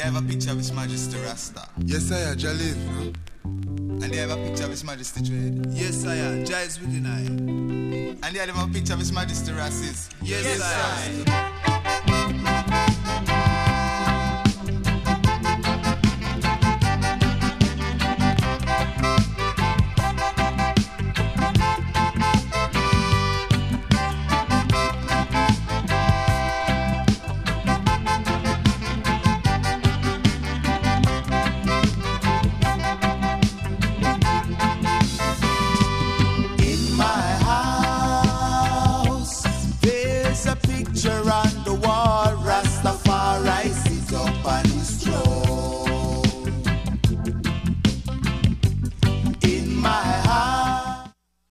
they have a picture of His Majesty Rasta. Yes, I Jalil. And they have a picture of His Majesty Dread. Yes, I am. Giles within I. And they have a picture of His Majesty Rasis. Yes, I am.